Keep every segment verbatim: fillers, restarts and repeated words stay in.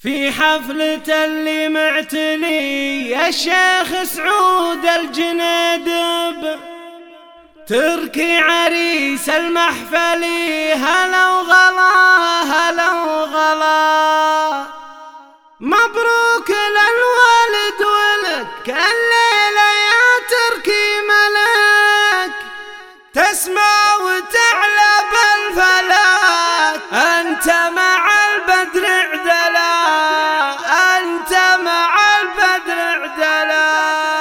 في حفلة اللي معتلي الشيخ سعود الجنيدب، تركي عريس المحفلي هلا وغلا هلا وغلا. مبروك للوالد ولك الليلة يا تركي ملك، تسمى وتعلى بالفلك، أنت مع البدر عدلا، أنت مع البدر عدلا.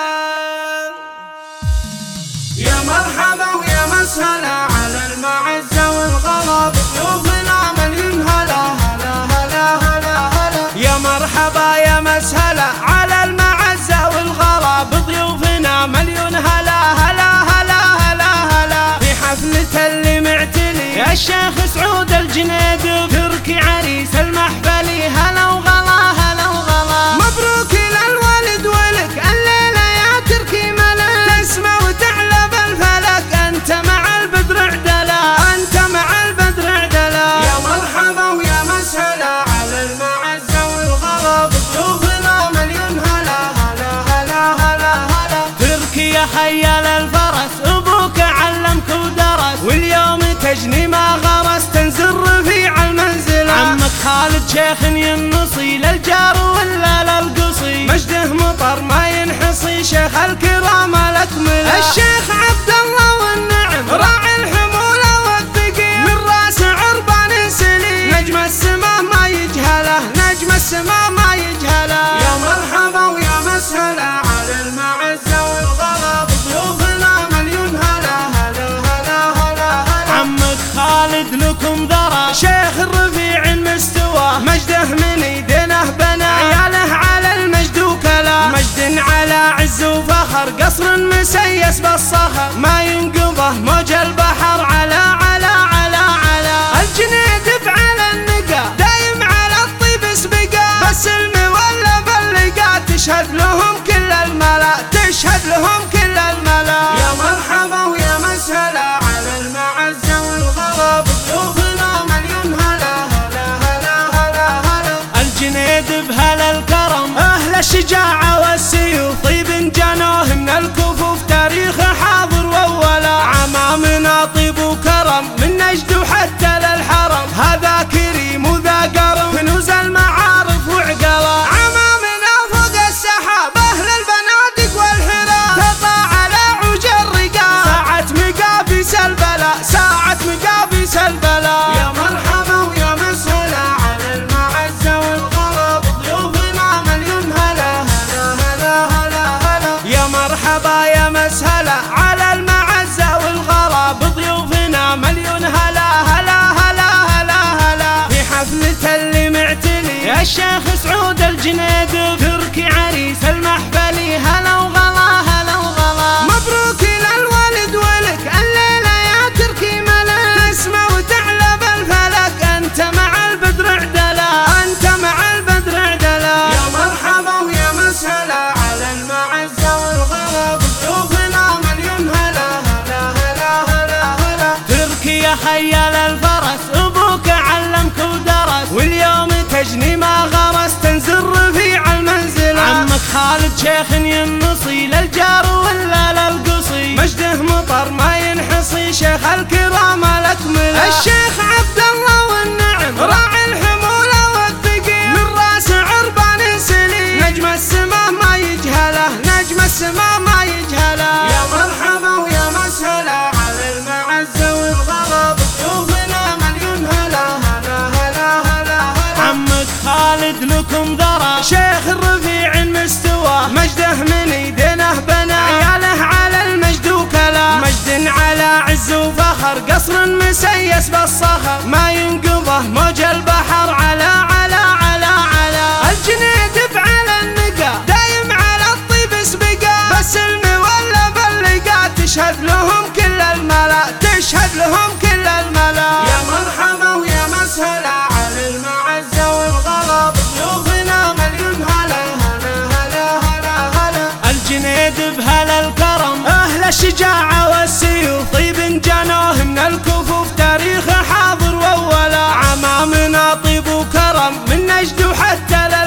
يا مرحبا ويا مسهلا على المعزة والغلا، بضيوفنا مليون هلا هلا هلا هلا هلا. يا مرحبا يا مسهلا على المعزة والغلا، بضيوفنا مليون هلا هلا هلا هلا هلا. في حفلة اللي معتلي الشيخ سعود الجنيدب، تركي عريس المحفلي هلا وغلا هلا وغلا. مبروك للوالد ولك الليلة يا تركي ملك، تسمى وتعلى بالفلك، أنت مع البدر عدلا، أنت مع البدر عدلا. يا مرحبا ويا مسهلا على المعزة والغلا، بضيوفنا مليون هلا هلا هلا هلا هلا. تركي يا خيال الفرس أبوك علمك ودرس، واليوم تجني ما غرس تنزل رفيع المنزل. عمك خالد شيخ ينصي للجار ولا للقصي، مجده مطر ما ينحصي، شيخ الكرام الأكمل. الشيخ عبد الله والنعم راعي الحمولة والثقيل، من راس عربان سليم، نجم السما ما يجهله، نجم السما ما يجهله. يا مرحبا ويا مسهلا على المعزة والغلا، بضيوفنا مليون هلا هلا هلا هلا هلا. عمك خالد لكم ذرى شيخ الرفيع المستوى، مجده من ايدينه بنى، عياله على المجد وكلا، مجد على عز وفخر، قصر مسيس بالصخر، ما ينقضه موج البحر على على على على. الجنيدب على النقا دايم على الطيب سبقا، بالسلم ولا باللقا تشهد لهم كل الملا، تشهد لهم كل الملا. يا مرحبا ويا مسهلا على المعزة والغلا، بضيوفنا مليون هلا هلا هلا هلا هلا. الجنيدب هلا الكرم أهل الشجاعة والسيوف، طيب جنوه من الكفوف، تاريخ حاضر وولا. عمامنا طيب وكرم من نجد وحتى للحرم، هذا كريم وذا قرم، كنوز المعارف وعقلا. عمامنا فوق السحاب أهل البنادق والحراب، تطلع على عوج الرقاب، ساعة مقابيس البلا، ساعة مقابيس البلا. يا مرحبا ويا مسهلا على المعزة والغلا، بضيوفنا مليون هلا هلا هلا هلا هلا. يا مرحبا يا مسهلا على المعزة والغلا، بضيوفنا مليون هلا هلا هلا هلا هلا. في حفلة اللي معتلي الشيخ سعود الجنيدب، تركي عريس المحفلي هلا وغلا هلا وغلا. مبروك للوالد ولك الليلة يا تركي ملك، تسمى وتعلى بالفلك، أنت مع البدر عدلا، أنت مع البدر عدلا. يا مرحبا ويا مسهلا على المعزة والغلا، بضيوفنا مليون هلا هلا هلا هلا هلا. تركي يا خيال الفرس أبوك علمك ودرس، واليوم تجني ما غرس تنزل رفيع المنزل. عمك خالد شيخ ينصي للجار ولا للقصي، مجده مطر ما ينحصي، شيخ الكرام الأكمل. الشيخ عبد الله والنعم راعي الحمولة والثقيل، من راس عربان سليم، نجم السما ما يجهله، نجم السما ما يجهله. يا مرحبا ويا مسهلا على المعزة والغلا، بضيوفنا مليون هلا هلا هلا هلا هلا. عمك خالد لكم ذرى شيخ الرفيع المستوى، مجده من ايدينه بنى، عياله على المجد وكلا، مجد على عز وفخر، قصر مسيس بالصخر، ما ينقضه موج البحر على على على على. الجنيدب على النقا دايم على الطيب سبقا، بالسلم ولا باللقا تشهد لهم كل الملا، تشهد لهم كل الملا. يا مرحبا ويا مسهلا على المعزة والغلا، بضيوفنا مليون هلا هلا هلا هلا هلا. الجنيدب هلا الكرم أهل الشجاعة والسيوف، طيب جنوه من الكفوف، تاريخ حاضر وولا. عمامنا طيب وكرم من نجد وحتى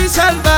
عريس البلد